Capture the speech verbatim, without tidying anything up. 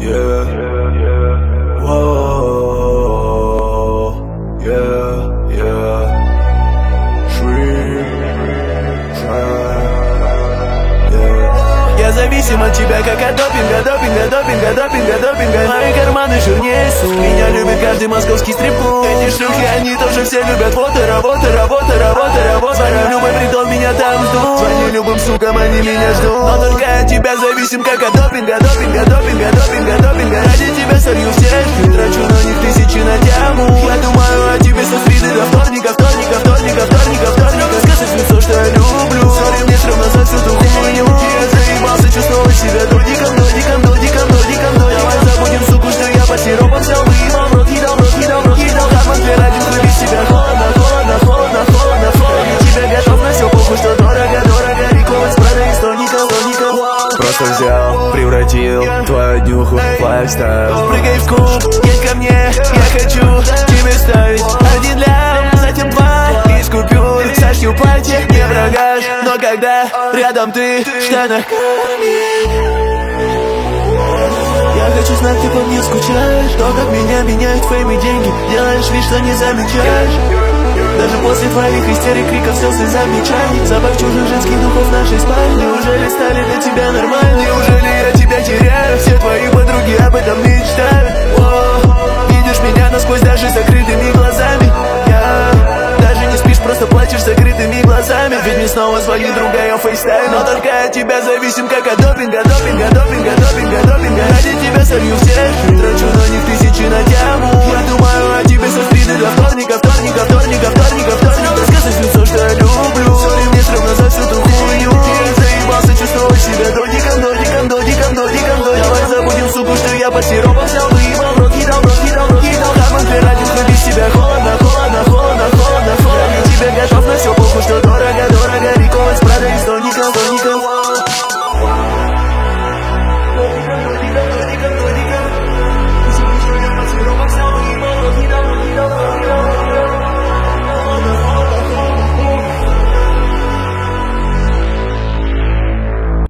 yeah. Whoa, yeah, yeah. Shrimp, shrimp, yeah. Я зависим от тебя, как от допинга, допинга, допинга, допинга, допинга. Мои карманы жирнее суп. Меня любит каждый московский стрип-клуб. Эти шлюхи, они тоже все любят. Вот и работа, работа, работа, работа. Звоню любой притон, меня там ждут. Звоню любым сукам, они меня ждут. Но только от тебя зависим, как от допинга, допинга, допинга, допинга, допинга. Ради тебя солью все, трачу на них тысячи на тему. Я думаю о тебе со среды до вторника, вторника, вторника, вторника, вторника. Сказать в лицо, что я люблю. Сори, мне стрёмно за всю ту хуйню. Я заебался чувствовать себя додиком, додиком, додиком, додиком, додиком. Давай забудем, суку, что я под сиропом взял. Выебал в рот, едал, в рот, едал, в рот, едал. Карман для радио, хлеби себя. Холодно, холодно, холодно, холодно, холодно. Я тебя готов на всё, похуй, что дорого, дорого. Рекомендс, продай стольников, стольников. Просто взял, превратил твою днюху в лайфстайл. Прыгай в куб, едь ко мне, я хочу тебе ставить один лям, затем два из купюр. Сошью платье, не врагаш, но когда рядом ты в штанах. Я хочу знать, ты по мне скучаешь. То, как меня меняют фейм и деньги. Делаешь вид, что не замечаешь. Даже после твоих истерик, криков, слез и замечаний. Запах чужих женских духов в нашей спальне. Неужели стали для тебя нормальны? Неужели я тебя теряю? Все твои подруги об этом мечтают. О, видишь меня насквозь даже с закрытыми глазами. Я даже не спишь, просто плачешь с закрытыми глазами. Ведь мне снова звонит другая фейстайм. Но только от тебя зависим, как от допинга, допинга, допинга, допинга, допинга. Ради тебя солью все, трачу на них тысячи на тему. Я думаю о тебе со среды до вторника, вторника, вторника, вторника, вторника. Сказать